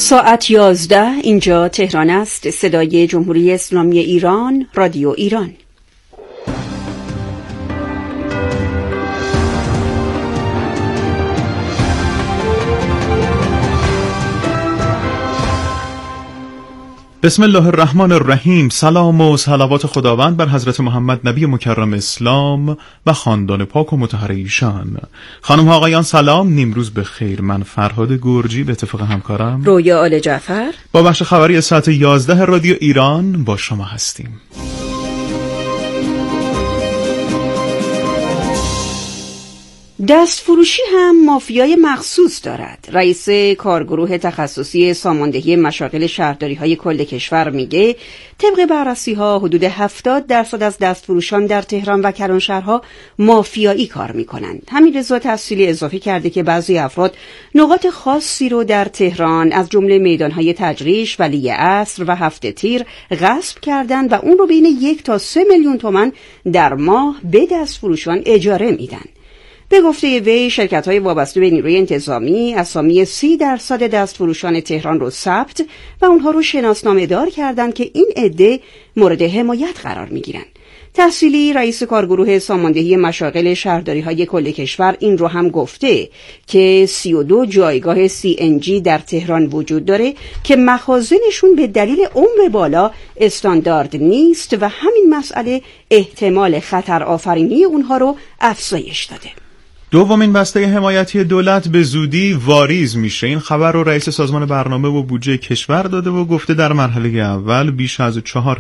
ساعت 11 اینجا تهران است. صدای جمهوری اسلامی ایران، رادیو ایران. بسم الله الرحمن الرحیم. سلام و صلوات خداوند بر حضرت محمد نبی مکرم اسلام و خاندان پاک و مطهر ایشان. خانم ها آقایان سلام، نیمروز بخیر. من فرهاد گرجی به اتفاق همکارم رویا آل جعفر با بخش خبری ساعت 11 رادیو ایران با شما هستیم. دستفروشی هم مافیای مخصوص دارد. رئیس کارگروه تخصصی ساماندهی مشاغل شهرداری‌های کل کشور میگه طبق بررسی‌ها حدود 70% از دستفروشان در تهران و کلانشهرها مافیایی کار میکنند. حمیدرضا تحصیلی اضافه کرده که بعضی افراد نقاط خاصی رو در تهران از جمله میدان‌های تجریش، ولی عصر و هفته تیر غصب کردند و اون رو بین 1 تا 3 میلیون تومان در ماه به دستفروشان اجاره میدن. به گفته وی شرکت‌های وابسته به نیروی انتظامی اسامی 30% دستفروشان تهران رو ثبت و اونها رو شناسنامه دار کردند که این عده مورد حمایت قرار می‌گیرند. تحصیلی رئیس کارگروه ساماندهی مشاغل شهرداری‌های کل کشور این رو هم گفته که 32 جایگاه CNG در تهران وجود داره که مخازنشون به دلیل عمر بالا استاندارد نیست و همین مسئله احتمال خطر آفرینی اونها رو افزایش داده. دومین بسته حمایتی دولت به زودی واریز میشه. این خبر رو رئیس سازمان برنامه و بودجه کشور داده و گفته در مرحله اول بیش از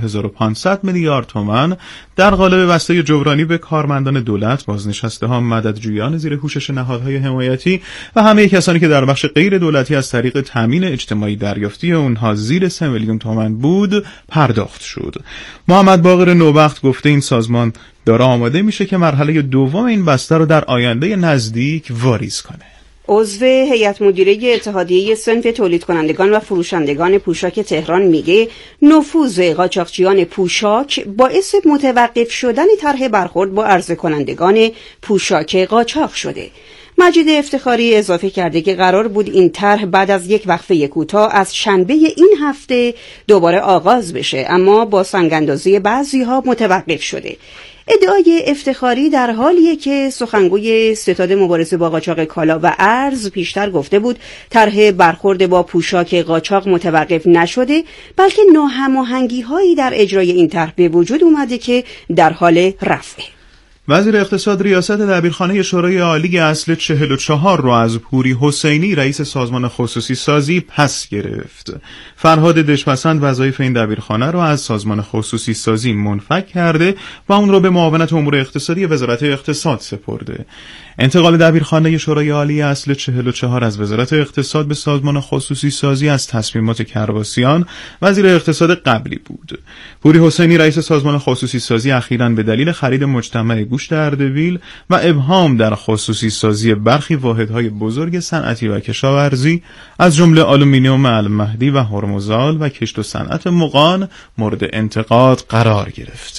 4500 میلیارد تومان در قالب بسته جبرانی به کارمندان دولت، بازنشسته ها، مددجویان زیر پوشش نهادهای حمایتی و همه کسانی که در بخش غیر دولتی از طریق تامین اجتماعی دریافتی اونها زیر 3 میلیون تومان بود پرداخت شد. محمد باقر نوبخت گفته این سازمان داره آماده میشه که مرحله دوم این بسته رو در آینده نزدیک واریز کنه. عضو هیئت مدیره اتحادیه صنف تولید کنندگان و فروشندگان پوشاک تهران میگه نفوذ قاچاقچیان پوشاک باعث متوقف شدن طرح برخورد با عرضه کنندگان پوشاک قاچاق شده. مجید افتخاری اضافه کرده که قرار بود این طرح بعد از یک وقفه کوتاه از شنبه این هفته دوباره آغاز بشه، اما با سنگ‌اندازی بعضی‌ها متوقف شده. ادعای افتخاری در حالیه که سخنگوی ستاد مبارزه با قاچاق کالا و ارز پیشتر گفته بود طرح برخورد با پوشاک قاچاق متوقف نشده، بلکه ناهماهنگی‌هایی در اجرای این طرح به وجود اومده که در حال رفعه. وزیر اقتصاد ریاست دبیرخانه شورای عالی اصل 44 رو از پوری حسینی رئیس سازمان خصوصی سازی پس گرفت. فرهاد دشپسند وظایف این دبیرخانه رو از سازمان خصوصی سازی منفک کرده و اون رو به معاونت امور اقتصادی وزارت اقتصاد سپرده. انتقال دبیرخانه شورای عالی اصل 44 از وزارت اقتصاد به سازمان خصوصی سازی از تصمیمات کرباسیان وزیر اقتصاد قبلی بود. پوری حسینی رئیس سازمان خصوصی سازی اخیراً به دلیل خرید مجتمع گوشت اردبیل و ابهام در خصوصی سازی برخی واحدهای بزرگ صنعتی و کشاورزی از جمله آلومینیوم المهدی و هرمزال و کشت و صنعت مغان مورد انتقاد قرار گرفته.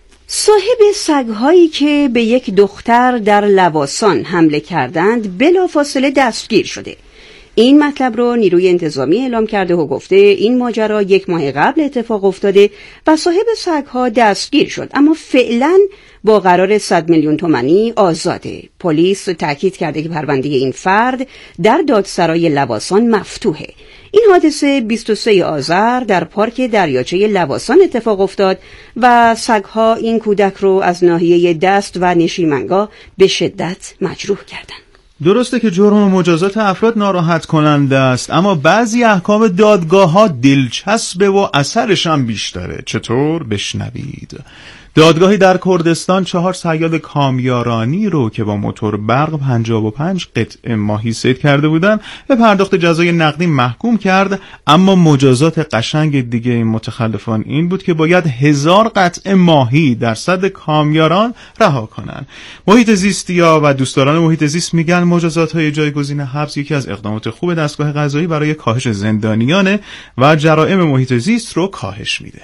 صاحب سگ‌هایی که به یک دختر در لواسان حمله کردند بلافاصله دستگیر شده. این مطلب رو نیروی انتظامی اعلام کرده و گفته این ماجرا 1 ماه قبل اتفاق افتاده و صاحب سگ‌ها دستگیر شد، اما فعلاً با قرار 100 میلیون تومانی آزاده. پلیس تأکید کرده که پرونده این فرد در دادسرای لواسان مفتوحه. این حادثه 23 آذر در پارک دریاچه لواسان اتفاق افتاد و سگ‌ها این کودک رو از ناحیه دست و نشیمنگاه به شدت مجروح کردند. درسته که جرم و مجازات افراد ناراحت کننده است، اما بعضی احکام دادگاه ها دلچسبه و اثرش هم بیشتره. چطور؟ بشنوید. دادگاهی در کردستان 4 صیاد کامیارانی رو که با موتور برق 55 قطعه ماهی صید کرده بودن به پرداخت جزای نقدی محکوم کرد، اما مجازات قشنگ دیگه این متخلفان این بود که باید 1000 قطعه ماهی در سد کامیاران رها کنن. محیط زیستیا و دوستداران محیط زیست میگن مجازات‌های جایگزین حبس یکی از اقدامات خوب دستگاه قضایی برای کاهش زندانیان و جرائم محیط زیست رو کاهش میده.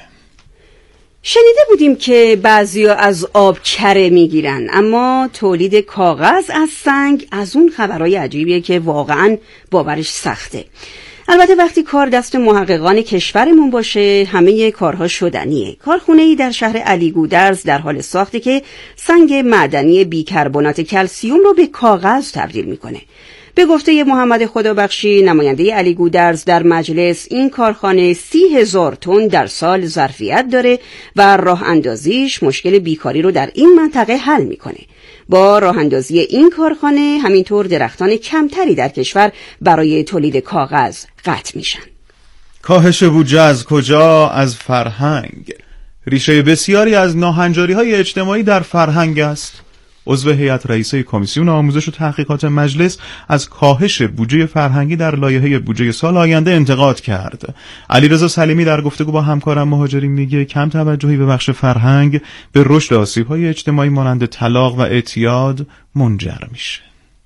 شنیده بودیم که بعضیا از آب کره میگیرن، اما تولید کاغذ از سنگ از اون خبرهای عجیبیه که واقعا باورش سخته. البته وقتی کار دست محققان کشورمون باشه همه کارها شدنیه. کارخونه‌ای در شهر علیگودرز در حال ساخته که سنگ معدنی بیکربنات کلسیوم رو به کاغذ تبدیل میکنه. به گفته محمد خدابخشی نماینده علیگودرز در مجلس، این کارخانه 30,000 تن در سال ظرفیت داره و راه اندازیش مشکل بیکاری رو در این منطقه حل میکنه. با راه اندازی این کارخانه همینطور درختان کمتری در کشور برای تولید کاغذ قطع میشن. کاهش بودجه از کجا؟ از فرهنگ. ریشه بسیاری از ناهنجاری‌های اجتماعی در فرهنگ است. عضو هیئت رئیسه کمیسیون آموزش و تحقیقات مجلس از کاهش بودجه فرهنگی در لایحه بودجه سال آینده انتقاد کرد. علیرضا سلیمی در گفتگو با همکارم مهاجری میگه کم توجهی به بخش فرهنگ به رشد آسیب‌های اجتماعی مانند طلاق و اعتیاد منجر میشه.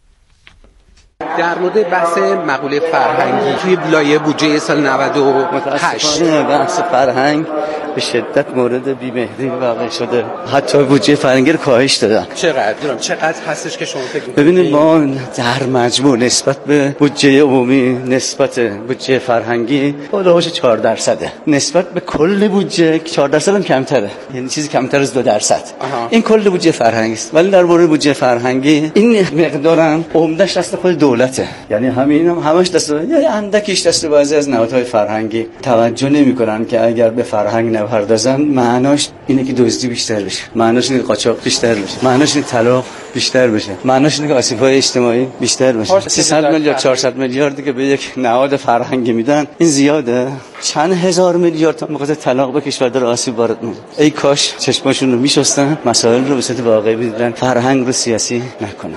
در مورد بحث مقوله فرهنگی توی لایحه بودجه سال 98 بحث فرهنگ به شدت مورد بی‌مهری واقع شده. حتی بودجه فرهنگی رو کاهش دادن. چقدر هستش که شما فکر می‌کنید؟ ببینید ما در مجموع نسبت به بودجه عمومی نسبت بودجه فرهنگی بالاتر 4%. نسبت به کل بودجه 4% هم کمتره. یعنی چیزی کمتر از 2%. این کل بودجه فرهنگی است. ولی در مورد بودجه فرهنگی این مقدارم عمده‌اش دست خود دولته. یعنی همش دست یا اندکیش دست بعضی از نهادهای فرهنگی. توجه نمی‌کنن که اگر به فرهنگ نپردازن معناش اینه که دزدی بیشتر بشه، معناش اینه که قاچاق بیشتر بشه، معناش اینه طلاق بیشتر بشه، معناش اینه که آسیب‌های اجتماعی بیشتر بشه. 300 میلیارد 400 میلیاردی که به یک نهاد فرهنگی میدن این زیاده. چند هزار میلیارد تا به خاطر طلاق به کشور داره آسیب وارد میشه. ای کاش چشماشون رو میشستن، مسائل رو به صورت واقعی بدیدن، فرهنگ رو سیاسی نکنن.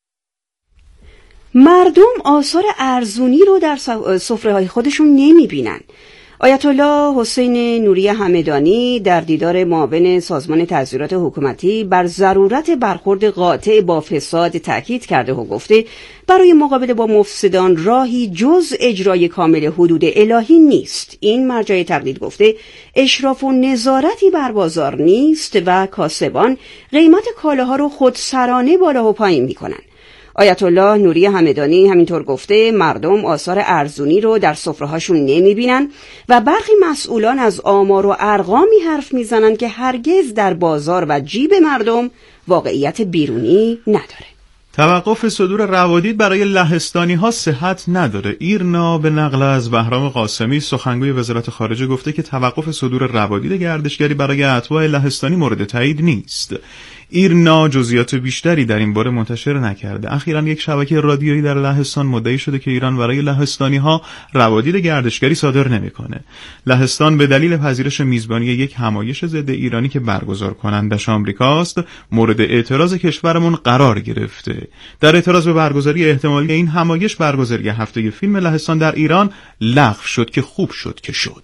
مردم آثار ارزونی رو در سفره‌های خودشون نمی‌بینن. آیت الله حسین نوری همدانی در دیدار معاون سازمان تظاهرات حکومتی بر ضرورت برخورد قاطع با فساد تاکید کرده و گفته برای مقابله با مفسدان راهی جز اجرای کامل حدود الهی نیست. این مرجع تقلید گفته اشراف و نظارتی بر بازار نیست و کاسبان قیمت کالاها رو خودسرانه بالا و پایین می‌کنند. آیت الله نوری همدانی همینطور گفته مردم آثار ارزونی رو در سفره‌هاشون نمی‌بینن و برخی مسئولان از آمار و ارقامی حرف میزنن که هرگز در بازار و جیب مردم واقعیت بیرونی نداره. توقف صدور روادید برای لهستانی‌ها صحت نداره. ایرنا به نقل از بهرام قاسمی سخنگوی وزارت خارجه گفته که توقف صدور روادید گردشگری برای اتباع لهستانی مورد تایید نیست. ایرنا جزئیات بیشتری در این باره منتشر نکرده. اخیراً یک شبکه رادیویی در لهستان مدعی شده که ایران برای لهستانی‌ها روادید گردشگری صادر نمی‌کنه. لهستان به دلیل پذیرش میزبانی یک همایش ضد ایرانی که برگزار کنندش آمریکاست، مورد اعتراض کشورمون قرار گرفته. در اعتراض به برگزاری احتمالی این همایش، برگزاری هفته فیلم لهستان در ایران لغو شد که خوب شد که شد.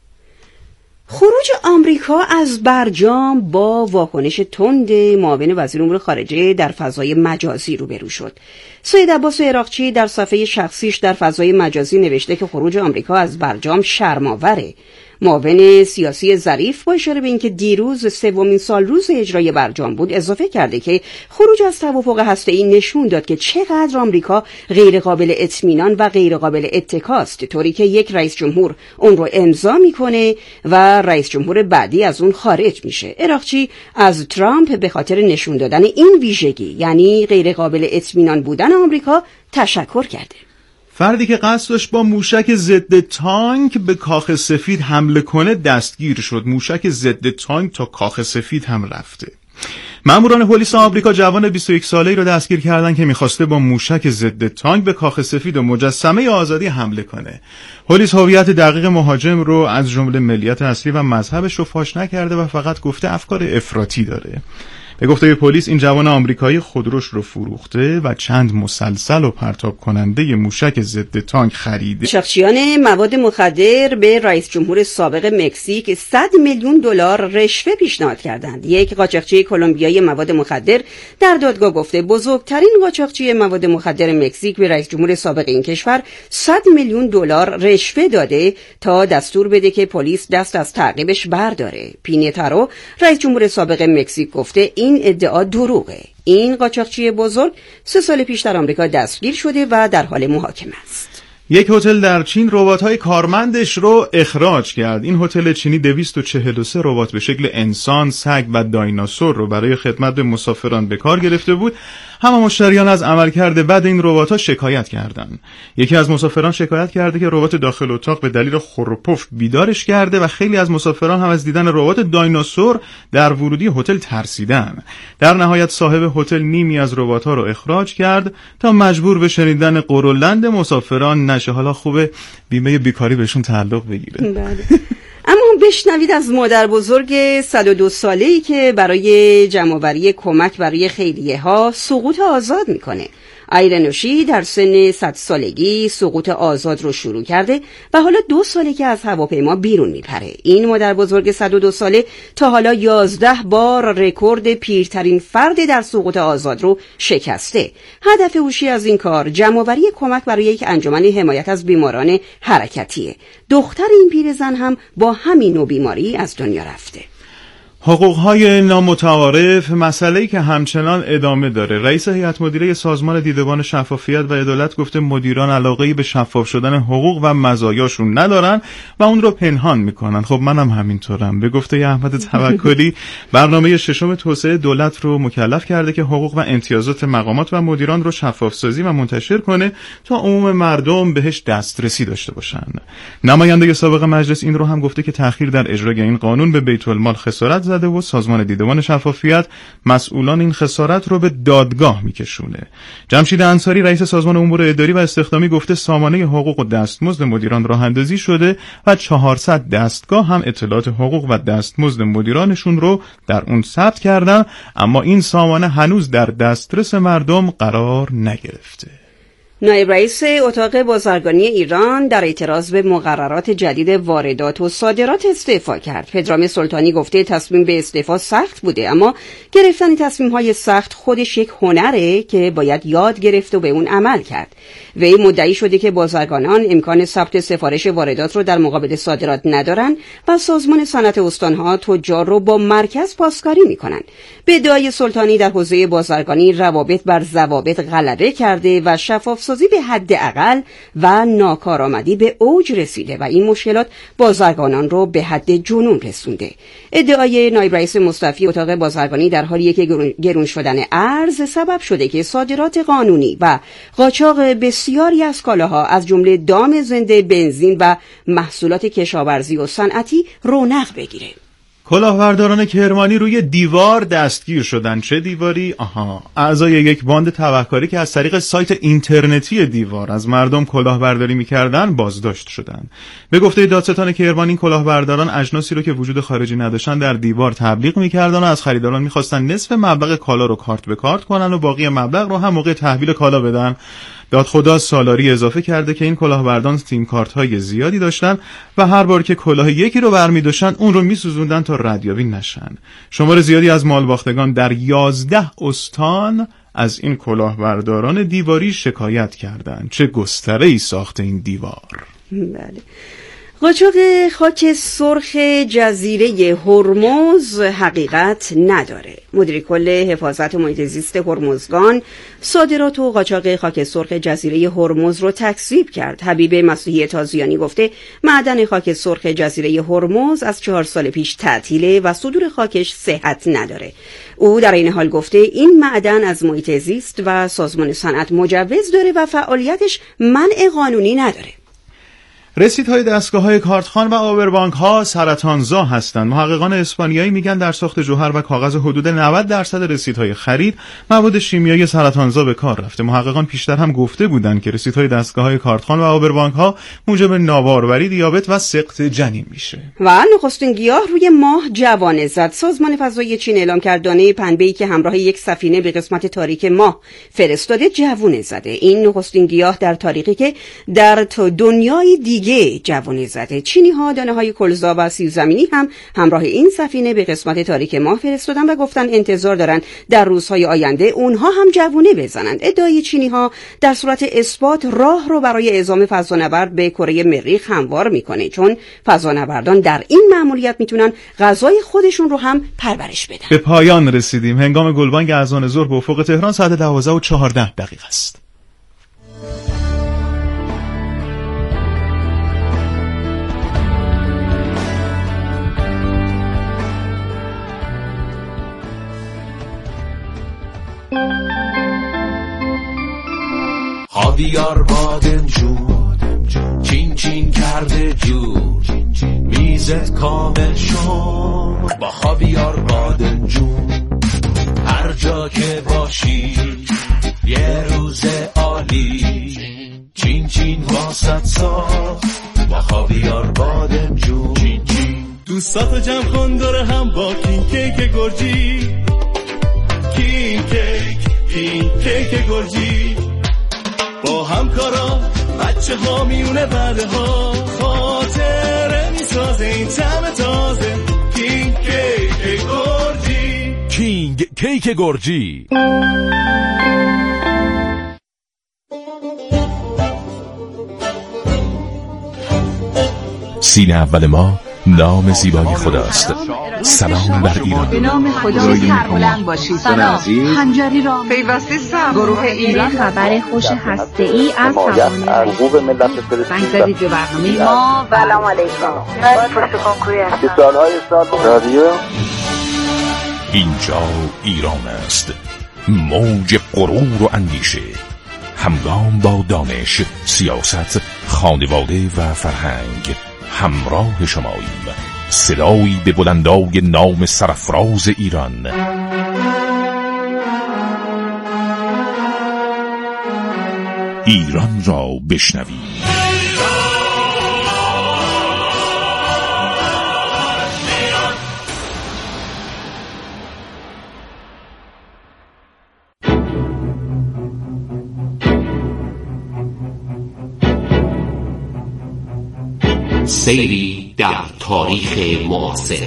خروج آمریکا از برجام با واکنش تند معاون وزیر امور خارجه در فضای مجازی روبرو شد. سید عباس عراقچی در صفحه شخصیش در فضای مجازی نوشته که خروج آمریکا از برجام شرم‌آوره. معاون سیاسی ظریف با اشاره به اینکه دیروز سومین سال روز اجرای برجام بود اضافه کرده که خروج از توافق هسته‌ای نشون داد که چقدر آمریکا غیر قابل اطمینان و غیر قابل اتکاست، طوری که یک رئیس جمهور اون رو امضا میکنه و رئیس جمهور بعدی از اون خارج میشه. عراقچی از ترامپ به خاطر نشون دادن این ویژگی، یعنی غیر قابل اطمینان بودن آمریکا، تشکر کرده. فردی که قصد داشت با موشک ضد تانک به کاخ سفید حمله کنه دستگیر شد. موشک ضد تانک تا کاخ سفید هم رفته. ماموران پلیس آمریکا جوان 21 ساله‌ای را دستگیر کردند که می‌خواسته با موشک ضد تانک به کاخ سفید و مجسمه آزادی حمله کنه. پلیس هویت دقیق مهاجم رو از جمله ملیت اصلی و مذهبش رو فاش نکرده و فقط گفته افکار افراطی داره. به گفته پلیس این جوان آمریکایی خودروش رو فروخته و چند مسلسل و پرتاب کننده موشک ضد تانک خریده. قاچاقچیان مواد مخدر به رئیس جمهور سابق مکزیک 100 میلیون دلار رشوه پیشنهاد کردند. یک قاچاقچی کلمبیایی مواد مخدر در دادگاه گفته بزرگترین قاچاقچی مواد مخدر مکزیک به رئیس جمهور سابق این کشور 100 میلیون دلار رشوه داده تا دستور بده که پلیس دست از تعقیبش برداره. پینیتارو رئیس جمهور سابق مکزیک گفته این ادعا دروغه. این قاچاقچی بزرگ 3 سال پیش در آمریکا دستگیر شده و در حال محاکمه است. یک هتل در چین ربات‌های کارمندش رو اخراج کرد. این هتل چینی 243 ربات به شکل انسان، سگ و دایناسور رو برای خدمت به مسافران به کار گرفته بود. همه مشتریان از عملکرد بد این ربات‌ها شکایت کردند. یکی از مسافران شکایت کرده که ربات داخل اتاق به دلیل خور و پف بیدارش کرده و خیلی از مسافران هم از دیدن ربات دایناسور در ورودی هتل ترسیدن. در نهایت صاحب هتل نیمی از ربات‌ها رو اخراج کرد تا مجبور به شنیدن قرولند مسافران نشه. حالا خوبه بیمه بیکاری بهشون تعلق بگیره. بله. اما بشنوید از مادر بزرگ 102 ساله‌ای که برای جمع‌آوری کمک برای خیریه‌ها سقوط آزاد میکنه. ایرنوشی در سن 100 سالگی سقوط آزاد رو شروع کرده و حالا 2 ساله که از هواپیما بیرون میپره. این مادر بزرگ 102 ساله تا حالا 11 بار رکورد پیرترین فرد در سقوط آزاد رو شکسته. هدف اوشی از این کار جمع‌آوری کمک برای یک انجمن حمایت از بیماران حرکتیه. دختر این پیرزن هم با همین نوع بیماری از دنیا رفته. حقوق‌های نامتعارف مسئله‌ای که همچنان ادامه داره. رئیس هیئت مدیره سازمان دیدبان شفافیت و عدالت گفته مدیران علاقه‌ای به شفاف شدن حقوق و مزایاشون ندارن و اون رو پنهان میکنن. خب منم همینطورم. به گفته احمد توکلی برنامه ششم توسعه دولت رو مکلف کرده که حقوق و امتیازات مقامات و مدیران رو شفاف سازی و منتشر کنه تا عموم مردم بهش دسترسی داشته باشن. نماینده سابق مجلس این رو هم گفته که تأخیر در اجرای این قانون به بیت المال خسارت زده و سازمان دیدبان شفافیت مسئولان این خسارت رو به دادگاه میکشونه. جمشید انصاری رئیس سازمان امور اداری و استخدامی گفته سامانه حقوق و دستمزد مدیران راه اندازی شده و 400 دستگاه هم اطلاعات حقوق و دستمزد مدیرانشون رو در اون ثبت کردن، اما این سامانه هنوز در دسترس مردم قرار نگرفته. نایب رئیس اتاق بازرگانی ایران در اعتراض به مقررات جدید واردات و صادرات استعفا کرد. پدرام سلطانی گفته تصمیم به استعفا سخت بوده، اما گرفتن تصمیم‌های سخت خودش یک هنره که باید یاد گرفت و به اون عمل کرد. وی مدعی شده که بازرگانان امکان ثبت سفارش واردات رو در مقابل صادرات ندارن و سازمان صنعت استان‌ها تجار رو با مرکز پاسکاری میکنن. به ادعای سلطانی در حوزه بازرگانی روابط بر ضوابط غلبه کرده و شفافسازی به حد اقل و ناکارآمدی به اوج رسیده و این مشکلات بازرگانان رو به حد جنون رسونده. ادعای نایب رئیس مصطفی اتاق بازرگانی در حالیه که گرون شدن ارز سبب شده که صادرات قانونی و قاچاق بسیاری از کالاها از جمله دام زنده، بنزین و محصولات کشاورزی و صنعتی رونق بگیره. کلاهبرداران کرمانی روی دیوار دستگیر شدن. چه دیواری؟ اعضای یک باند تبهکاری که از طریق سایت اینترنتی دیوار از مردم کلاهبرداری می‌کردن بازداشت شدند. به گفته دادستان کرمانی این کلاهبرداران اجناسی رو که وجود خارجی نداشتن در دیوار تبلیغ می‌کردن و از خریداران می‌خواستن نصف مبلغ کالا رو کارت به کارت کنن و باقی مبلغ رو هم موقع تحویل کالا بدن. دادخدا سالاری اضافه کرده که این کلاهبردان سیم کارت های زیادی داشتن و هر بار که کلاه یکی رو برمی‌داشتن اون رو می‌سوزوندن تا ردیابی نشن. شمار زیادی از مالباختگان در 11 استان از این کلاهبرداران دیواری شکایت کردند. چه گستره‌ای ساخته این دیوار. بله. قاچاق خاک سرخ جزیره هرمز حقیقت نداره. مدیر کل حفاظت محیط زیست هرمزگان صادرات و قاچاق خاک سرخ جزیره هرمز رو تکذیب کرد. حبیب مسیحی تازیانی گفته معدن خاک سرخ جزیره هرمز از 4 سال پیش تعطیله و صدور خاکش صحت نداره. او در این حال گفته این معدن از محیط زیست و سازمان صنعت مجوز داره و فعالیتش منع قانونی نداره. رسیدهای دستگاه‌های کارتخوان و آوربانک‌ها سرطانزا هستند. محققان اسپانیایی میگن در ساخت جوهر و کاغذ حدود 90% رسیدهای خرید مواد شیمیایی سرطانزا به کار رفته. محققان پیشتر هم گفته بودند که رسیدهای دستگاه‌های کارتخوان و آوربانک‌ها موجب ناباروری، دیابت و سقط جنین میشه. و نخستین گیاه روی ماه جوانه زد. سازمان فضایی چین اعلام کرد دانه پنبه‌ای که همراه یک سفینه به قسمت تاریک ماه فرستاده جوانه زده. این نخستین گیاه در تاریخی که در دنیای دیگه جوانه زده. چینی ها دانه های کلزا و سیب زمینی هم همراه این سفینه به قسمت تاریک ماه فرستادن و گفتن انتظار دارن در روزهای آینده اونها هم جوانه بزنند. ادعای چینی ها در صورت اثبات راه رو برای اعزام فضانورد به کره مریخ هموار میکنه، چون فضانوردان در این مأموریت میتونن غذای خودشون رو هم پرورش بدن. به پایان رسیدیم. هنگام گلبانگ اذان ظهر به افق تهران ساعت 12:14 است. بیار بادمجون، چین چین کرده جون، میزت کامل شد با خاویار بادمجون. هر جا که باشی یه روز عالی، چین چین واسط ساخت با خاویار بادمجون. چین چین دوستاتو جمع کن دور هم با کین کیک گرجی، کین کیک گرجی. با همکارا بچه ها میونه بعده ها، خاطره میسازه این طعم تازه. کینگ کیک گرجی، کینگ کیک گرجی. سینه اول ما نام زیبای خداست. سلام بر ایران. به نام خدا سربلند باشید. سلام خنجری را پیوسته سر. گروه ایران خبر خوش هسته‌ای از توان حقوق ملت فلسطین زدید به برنامه ما. سلام علیکم. من پشت کنکوری هستم. سالهای سال رادیو اینجا ایران است، موج غرور و اندیشه، همگام با دانش، سیاست، خانواده و فرهنگ همراه شماییم. صدایی به بلندای نام سرافراز ایران. ایران را بشنوید. سیری در تاریخ معاصر.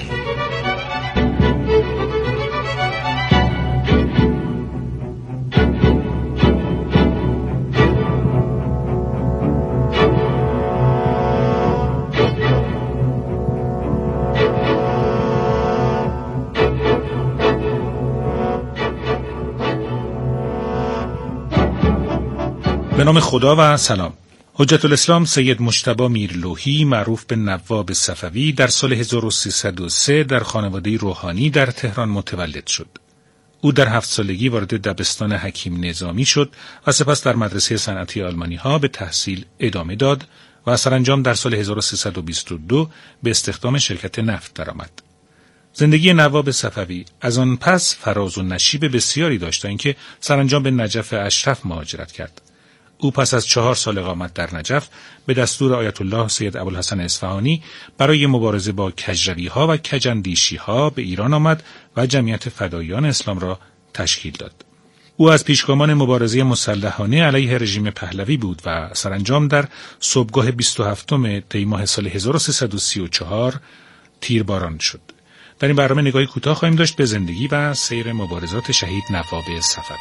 به نام خدا و سلام. حجت الاسلام سید مجتبی میرلوحی معروف به نواب صفوی در سال 1303 در خانواده روحانی در تهران متولد شد. او در 7 سالگی وارد دبستان حکیم نظامی شد و سپس در مدرسه صنعتی آلمانی ها به تحصیل ادامه داد و سرانجام در سال 1322 به استخدام شرکت نفت درآمد. زندگی نواب صفوی از آن پس فراز و نشیب بسیاری داشت تا اینکه سرانجام به نجف اشرف مهاجرت کرد. او پس از 4 سال اقامت در نجف به دستور آیت الله سید ابوالحسن اصفهانی برای مبارزه با کجروی‌ها و کجاندیشی‌ها به ایران آمد و جمعیت فداییان اسلام را تشکیل داد. او از پیشگامان مبارزه مسلحانه علیه رژیم پهلوی بود و سرانجام در صبحگاه 27 دی ماه سال 1334 تیرباران شد. در این برنامه نگاهی کوتاه خواهیم داشت به زندگی و سیر مبارزات شهید نواب صفوی.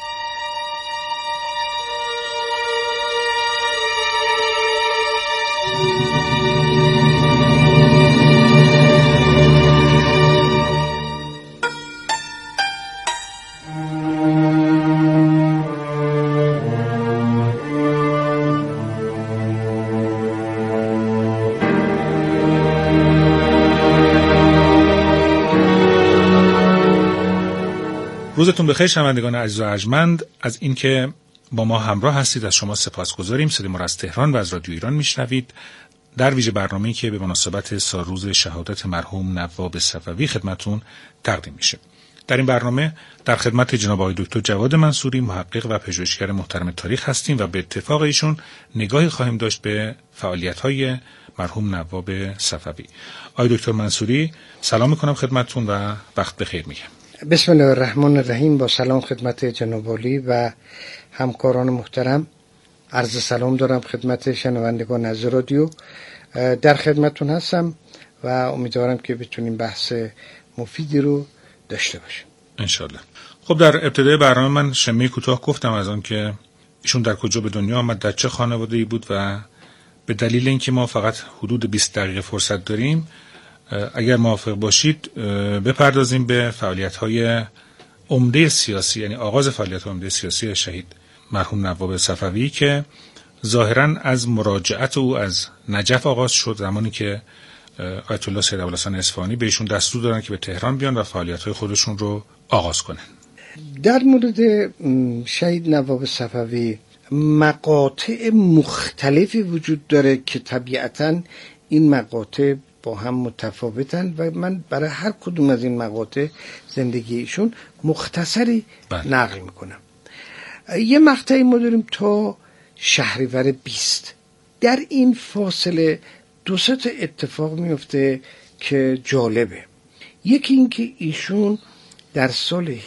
روزتون بخیر شنوندگان عزیز و ارجمند. از اینکه با ما همراه هستید از شما سپاسگزاریم. صدای ما را از تهران و از رادیو ایران میشنوید در ویژه برنامه‌ای که به مناسبت سالروز شهادت مرحوم نواب صفوی خدمتتون تقدیم میشه. در این برنامه در خدمت جناب آقای دکتر جواد منصوری محقق و پژوهشگر محترم تاریخ هستیم و به اتفاق ایشون نگاهی خواهیم داشت به فعالیت‌های مرحوم نواب صفوی. آقای دکتر منصوری سلام میکنم خدمتتون و وقت بخیر میگم. بسم الله الرحمن الرحیم. با سلام خدمت جناب عالی و همکاران محترم، عرض سلام دارم خدمت شنوندگان از رادیو. در خدمتتون هستم و امیدوارم که بتونیم بحث مفیدی رو داشته باشیم انشالله. خب در ابتدای برنامه من شمه کوتاه گفتم از آن که ایشون در کجا به دنیا آمد، در چه خانواده‌ای بود و به دلیل اینکه ما فقط حدود 20 دقیقه فرصت داریم اگر موافق باشید بپردازیم به فعالیت‌های عمده سیاسی، یعنی آغاز فعالیت عمده سیاسی شهید مرحوم نواب صفوی که ظاهراً از مراجعت او از نجف آغاز شد، زمانی که آیت الله سید ابوالحسن اصفهانی بهشون دستور دادن که به تهران بیان و فعالیت‌های خودشون رو آغاز کنن. در مورد شهید نواب صفوی مقاطع مختلفی وجود داره که طبیعتاً این مقاطع با هم متفاوتن و من برای هر کدوم از این مقاطع زندگیشون مختصری نقل میکنم. یه مقطعی ما داریم تا شهریور 20. در این فاصله 2 تا اتفاق میفته که جالبه. یکی این که ایشون در سال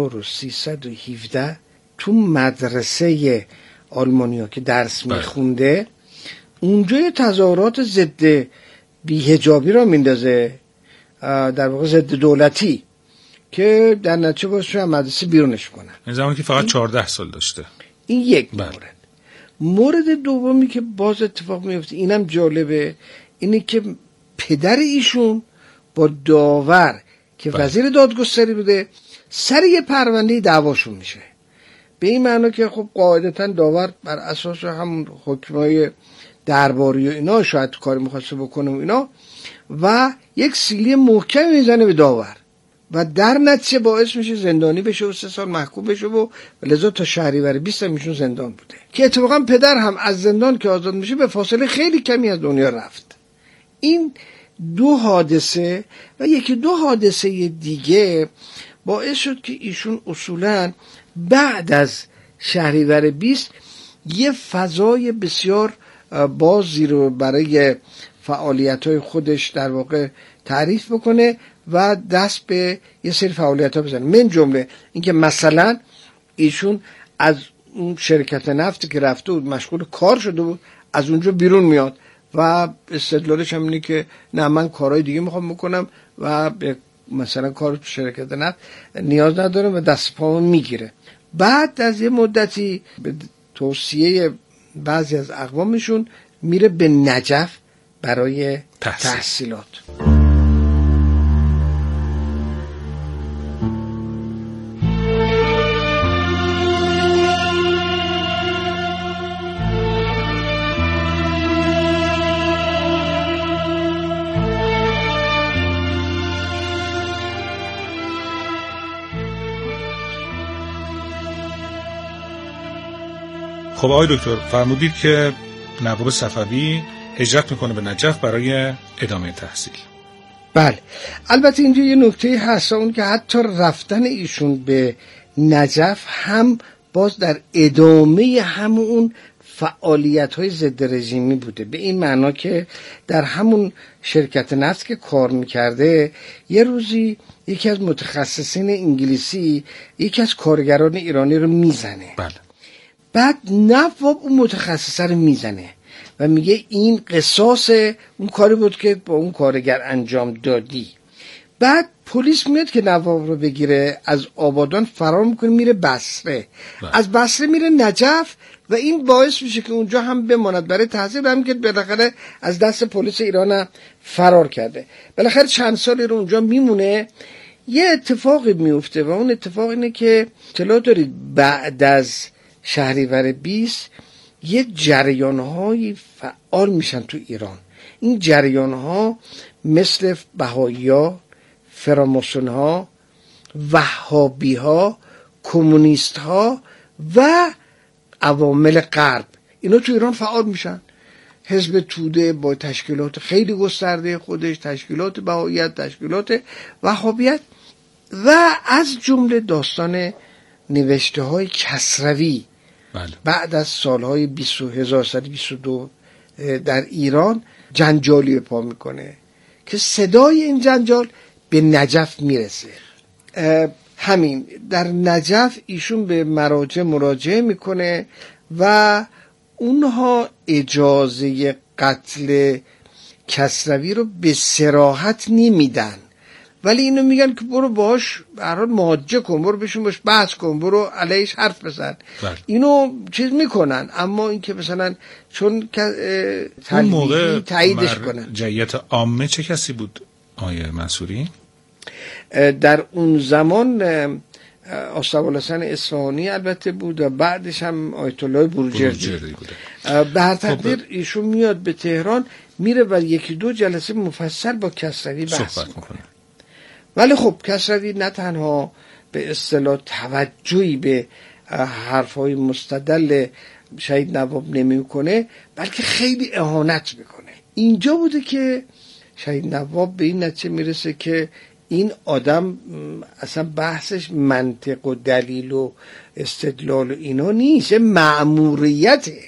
1317 تو مدرسه آلمانیا که درس میخونده اونجا یه تظاهرات ضد بی‌حجابی را میندازه، در واقع ضد دولتی، که در نتیجه باعث مدرسه بیرونش کنن. این زمانی که فقط 14 سال داشته. این یک مورد دومی که باز اتفاق میفته اینم جالبه، اینه که پدر ایشون با داور که وزیر دادگستری بوده سر یه پرونده دعواشون میشه. به این معنی که خب قاعدتا داور بر اساس همون حکمای درباری و اینا شاید کاری می‌خواسته بکنه و اینا و یک سیلی محکم میزنه به داور و در نتیجه باعث میشه زندانی بشه و 3 سال محکوم بشه و لذا تا شهریور 20 میشون زندان بوده که اتفاقا پدر هم از زندان که آزاد میشه به فاصله خیلی کمی از دنیا رفت. این 2 حادثه و 1-2 حادثه دیگه باعث شد که ایشون اصولاً بعد از شهریور 20 یه فضای بسیار بازی رو برای فعالیت‌های خودش در واقع تعریف بکنه و دست به یه سری فعالیت‌ها بزنه. من جمله اینکه مثلا ایشون از اون شرکت نفتی که رفته بود مشغول کار شده بود از اونجا بیرون میاد و استدلالش هم اینه که نه من کارهای دیگه میخوام بکنم و مثلا کار تو شرکت نفت نیاز ندارم و دست پامو میگیره. بعد از یه مدتی به توصیه بعضی از اقوامشون میره به نجف برای تحصیلات. خب آقای دکتر فرمودید که نواب صفوی هجرت میکنه به نجف برای ادامه تحصیل. بله، البته اینجا یه نکته هست، اون که حتی رفتن ایشون به نجف هم باز در ادامه همون فعالیت‌های ضد رژیمی بوده، به این معنا که در همون شرکت نفت که کار میکرده یه روزی یکی از متخصصین انگلیسی یکی از کارگران ایرانی رو میزنه. بله. بعد نواب اون متخصصه رو میزنه و میگه این قصاص اون کاری بود که با اون کارگر انجام دادی. بعد پلیس میاد که نواب رو بگیره، از آبادان فرار میکنه میره بصره، از بصره میره نجف و این باعث میشه که اونجا هم بماند برای تحصیل، هم که بالاخره از دست پلیس ایران فرار کرده. بالاخره چند سالی رو اونجا میمونه. یه اتفاقی میفته و اون اتفاق اینه که اطلاع دارید بعد از شهریور 20 یه جریان‌های فعال میشن تو ایران. این جریان‌ها مثل بهائی‌ها، فراماسون‌ها، وهابی‌ها، کمونیست‌ها و عوامل غرب اینا تو ایران فعال میشن. حزب توده با تشکیلات خیلی گسترده خودش، تشکیلات بهائیت، تشکیلات وهابیت و از جمله داستان نوشته‌های کسروی بعد از سالهای 1122 در ایران جنجالی پا میکنه که صدای این جنجال به نجف میرسه. همین در نجف ایشون به مراجع مراجعه میکنه و اونها اجازه قتل کسروی رو به صراحت نمیدن، ولی اینو میگن که برو باش برای مواجه کن، برو بهشون باش بحث کن، برو علیش حرف بزن. اینو چیز میکنن، اما این که مثلا چون اون موقع تاییدش کنن. جمعیت عامه چه کسی بود آیه منصوری؟ در اون زمان آستابالحسن اصفهانی البته بود و بعدش هم آیت الله بروجردی بوده. به هر تقدیر ایشون میاد به تهران، میره و 1-2 جلسه مفصل با کسروی بحث میکنه. ولی خب کسروی نه تنها به اصطلاح توجهی به حرفهای مستدل شهید نواب نمیکنه بلکه خیلی اهانت میکنه. اینجا بوده که شهید نواب به این نتیجه میرسه که این آدم اصلا بحثش منطق و دلیل و استدلال و اینا نیست، مأموریته.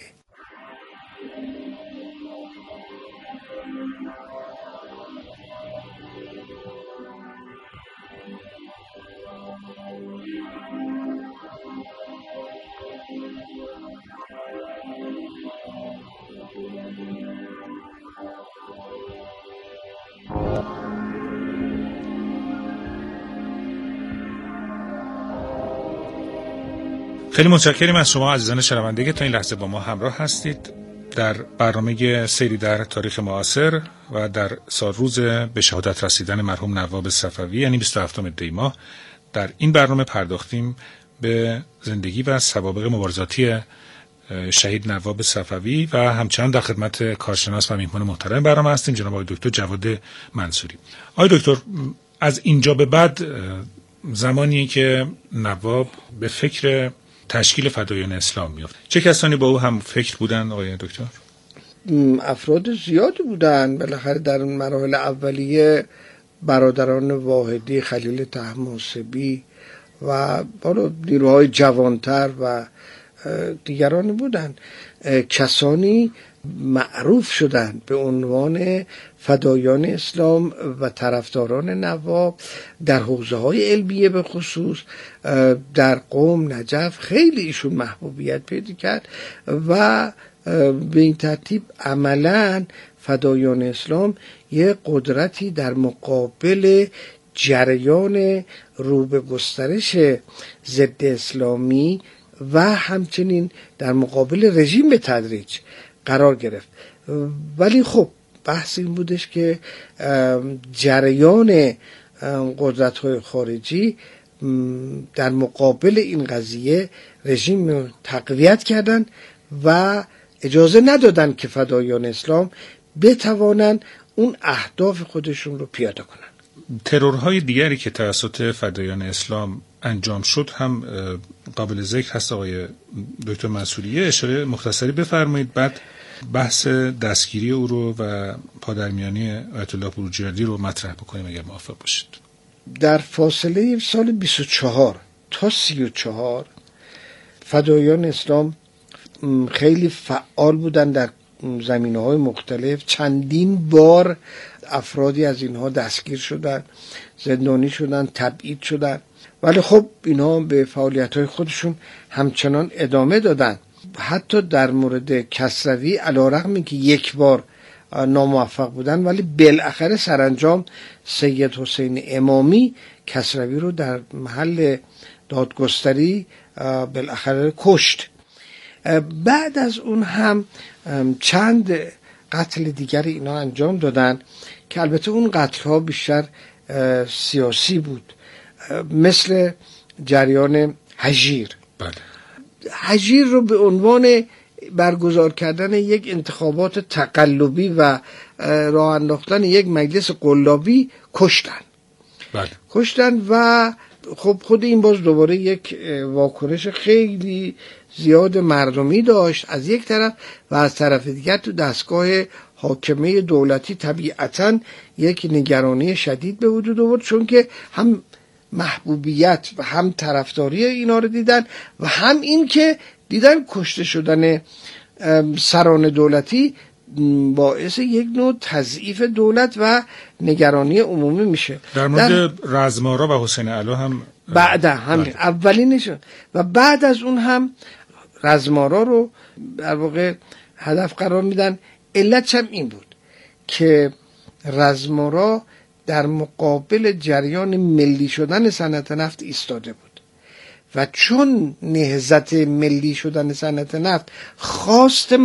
خیلی متشکریم از شما عزیزان شنونده که تا این لحظه با ما همراه هستید در برنامه سیری در تاریخ معاصر و در سالروز به شهادت رسیدن مرحوم نواب صفوی یعنی 27 دی ماه. در این برنامه پرداختیم به زندگی و سوابق مبارزاتی شهید نواب صفوی و همچنان در خدمت کارشناس و میهمان محترم برنامه هستیم جناب آقای دکتر جواد منصوری. آقای دکتر، از اینجا به بعد زمانی که نواب به فکر تشکیل فدایان اسلام میافت، چه کسانی با او هم فکر بودن آقای دکتر؟ افراد زیادی بودن. بالاخره در اون مراحل اولیه برادران واحدی، خلیل طهماسبی و نیروهای جوانتر و دیگرانی بودن. کسانی معروف شدند به عنوان فدایان اسلام و طرفداران نواب در حوزه های علمیه، به خصوص در قم، نجف خیلی ایشون محبوبیت پیدا کرد و به این ترتیب عملاً فدایان اسلام یه قدرتی در مقابل جریان رو به گسترش ضد اسلامی و همچنین در مقابل رژیم به تدریج قرار گرفت. ولی خب بحث این بودش که جریان قدرت‌های خارجی در مقابل این قضیه رژیم تقویت کردن و اجازه ندادن که فدایان اسلام بتوانن اون اهداف خودشون رو پیاده کنن. ترورهای دیگری که توسط فدایان اسلام انجام شد هم قابل ذکر هست آقای دکتر منصوری، اشاره مختصری بفرمایید، بعد بحث دستگیری او رو و پادرمیانی آیت الله بروجردی رو مطرح بکنیم اگر موافق باشید. در فاصله سال 24 تا 34 فدایان اسلام خیلی فعال بودن در زمینه‌های مختلف. چندین بار افرادی از اینها دستگیر شدن، زندانی شدن، تبعید شدن، ولی خب اینها به فعالیت‌های خودشون همچنان ادامه دادن. حتی در مورد کسروی علی‌رغم که یک بار ناموفق بودن ولی بالاخره سرانجام سید حسین امامی کسروی رو در محل دادگستری بالاخره کشت. بعد از اون هم چند قتل دیگری اینا انجام دادن که البته اون قتل ها بیشتر سیاسی بود، مثل جریان هجیر. بله. هجیر رو به عنوان برگزار کردن یک انتخابات تقلبی و راه انداختن یک مجلس قلابی کشتن. بله. کشتن و خب خود این باز دوباره یک واکنش خیلی زیاد مردمی داشت از یک طرف و از طرف دیگر تو دستگاه حاکمه دولتی طبیعتاً یک نگرانی شدید به وجود آورد، چون که هم محبوبیت و هم طرفداری اینا رو دیدن و هم این که دیدن کشته شدن سران دولتی باعث یک نوع تضعیف دولت و نگرانی عمومی میشه. در مورد رزمارا و حسین علا هم بعد هم اولینشون و بعد از اون هم رزمارا رو در واقع هدف قرار میدن. علتش هم این بود که رزمارا در مقابل جریان ملی شدن صنعت نفت ایستاده بود و چون نهضت ملی شدن صنعت نفت خواست